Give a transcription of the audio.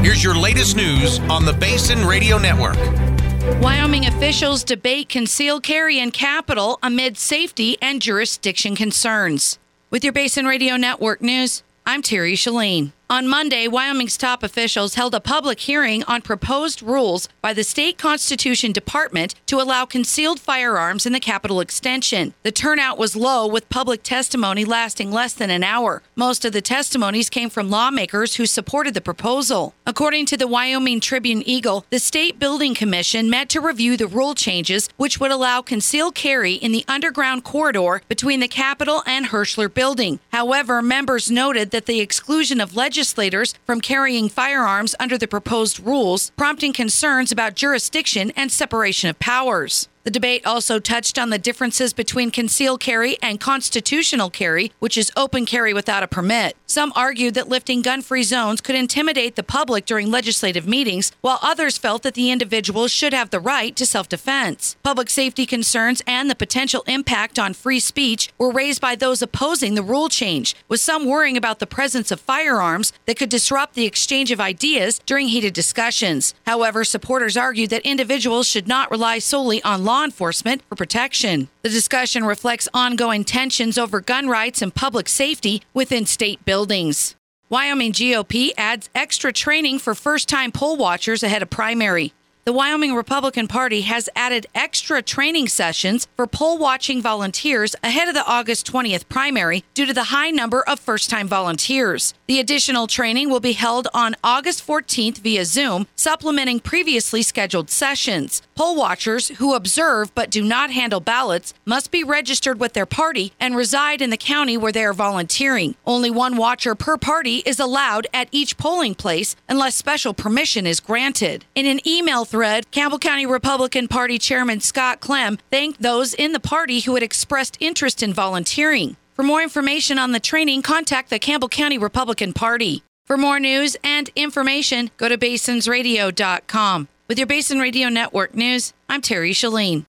Here's your latest news on the Basin Radio Network. Wyoming officials debate concealed carry in Capitol amid safety and jurisdiction concerns. With your Basin Radio Network news, I'm Terry Shalene. On Monday, Wyoming's top officials held a public hearing on proposed rules by the State Constitution Department to allow concealed firearms in the Capitol extension. The turnout was low, with public testimony lasting less than an hour. Most of the testimonies came from lawmakers who supported the proposal. According to the Wyoming Tribune-Eagle, the State Building Commission met to review the rule changes, which would allow concealed carry in the underground corridor between the Capitol and Hirschler Building. However, members noted that the exclusion of legislators from carrying firearms under the proposed rules, prompting concerns about jurisdiction and separation of powers. The debate also touched on the differences between concealed carry and constitutional carry, which is open carry without a permit. Some argued that lifting gun-free zones could intimidate the public during legislative meetings, while others felt that the individuals should have the right to self-defense. Public safety concerns and the potential impact on free speech were raised by those opposing the rule change, with some worrying about the presence of firearms that could disrupt the exchange of ideas during heated discussions. However, supporters argued that individuals should not rely solely on law enforcement for protection. The discussion reflects ongoing tensions over gun rights and public safety within state buildings. Wyoming GOP adds extra training for first-time poll watchers ahead of primary. The Wyoming Republican Party has added extra training sessions for poll-watching volunteers ahead of the August 20th primary due to the high number of first-time volunteers. The additional training will be held on August 14th via Zoom, supplementing previously scheduled sessions. Poll watchers who observe but do not handle ballots must be registered with their party and reside in the county where they are volunteering. Only one watcher per party is allowed at each polling place unless special permission is granted. In an email thread, Campbell County Republican Party Chairman Scott Clem thanked those in the party who had expressed interest in volunteering. For more information on the training, contact the Campbell County Republican Party. For more news and information, go to basinsradio.com. With your Basin Radio Network news, I'm Terry Shalene.